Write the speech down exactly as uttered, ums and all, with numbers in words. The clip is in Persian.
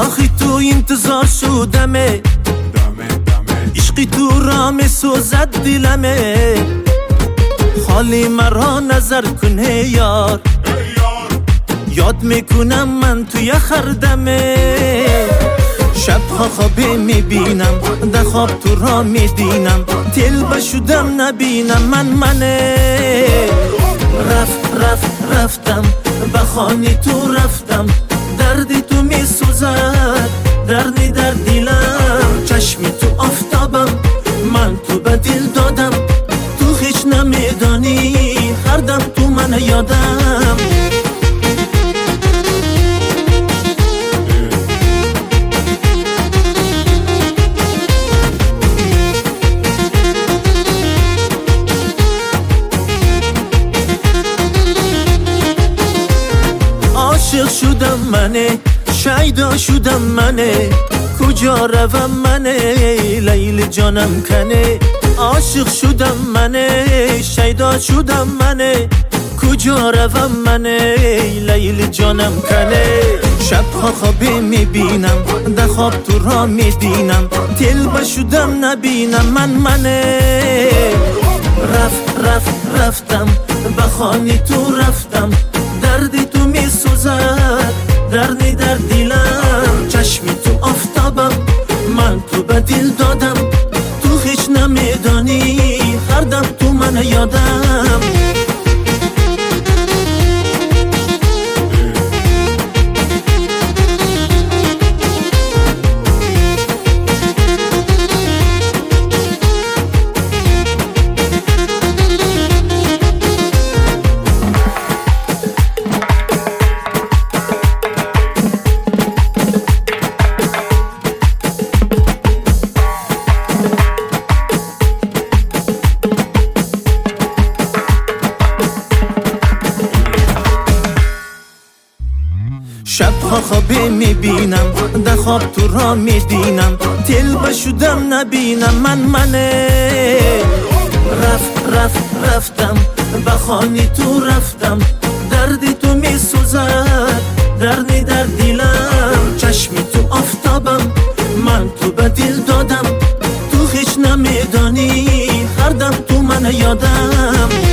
آخی تو انتظار شدمه، عشقی تو را می سوزد دلمه. خالی مرا نظر کنه یار، یاد میکنم من توی خردمه. شبها خوابه میبینم، در خواب تو را میدینم، تل بشودم نبینم من منه. رفت رفت رفتم به خانه تو رفتم، دردی تو میسوزد دردی در دلم. چشمی تو آفتابم من تو به دل دادم، تو هیچ نمیدانی هر دم تو من یادم. عاشق شدم منه، شیدا شدم منه، کجا روم منه لیل جانم کنه. عاشق شدم منه، شیدا شدم منه، کجا روم منه لیل جانم کنه. شبها خوابه میبینم، در خواب تو را میدینم، تل بشودم نبینم من منه. رفت رفت رفتم به خانه تو رفتم، دردی تو میسوزد دردی در دلم. چشمی تو آفتابم من تو به دل دادم، تو هیچ نمیدانی هر دم تو من یادم. شبها خوابه میبینم، در خواب تو را میدینم، تل بشودم نبینم من منه. رفت رفت رفتم به خانه تو رفتم، دردی تو میسوزد دردی در دلم. چشمی تو آفتابم من تو به دل دادم، تو هیچ نمیدانی هر دم تو من یادم.